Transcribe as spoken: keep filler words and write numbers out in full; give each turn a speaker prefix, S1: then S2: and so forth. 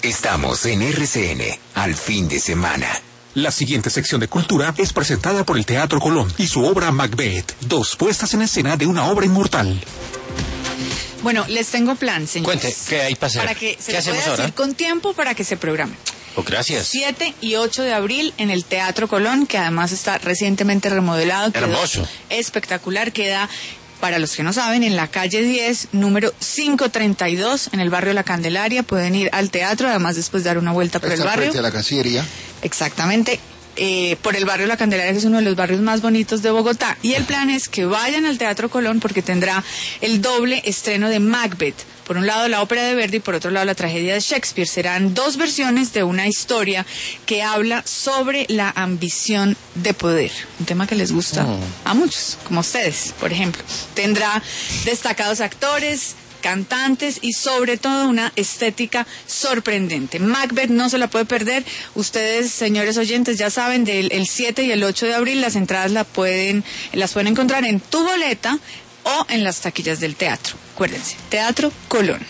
S1: Estamos en R C N, al fin de semana.
S2: La siguiente sección de cultura es presentada por el Teatro Colón y su obra Macbeth, dos puestas en escena de una obra inmortal.
S3: Bueno, les tengo plan, señores.
S4: Cuente, ¿qué hay para hacer?
S3: Para que se
S4: ¿Qué
S3: pueda
S4: hacemos ahora?
S3: decir con tiempo para que se programe.
S4: Oh, gracias.
S3: siete y ocho de abril en el Teatro Colón, que además está recientemente remodelado.
S4: Hermoso.
S3: Quedó espectacular, queda... Para los que no saben, en la calle diez, número quinientos treinta y dos, en el barrio La Candelaria, pueden ir al teatro, además después dar una vuelta por el barrio.
S5: Frente a la Cancillería.
S3: Exactamente, eh, por el barrio La Candelaria, que es uno de los barrios más bonitos de Bogotá. Y el plan es que vayan al Teatro Colón porque tendrá el doble estreno de Macbeth. Por un lado la ópera de Verdi y por otro lado la tragedia de Shakespeare. Serán dos versiones de una historia que habla sobre la ambición de poder. Un tema que les gusta oh. a muchos, como ustedes, por ejemplo. Tendrá destacados actores, cantantes y sobre todo una estética sorprendente. Macbeth no se la puede perder. Ustedes, señores oyentes, ya saben, del el siete y el ocho de abril las entradas la pueden, las pueden encontrar en Tu Boleta o en las taquillas del teatro. Acuérdense, Teatro Colón.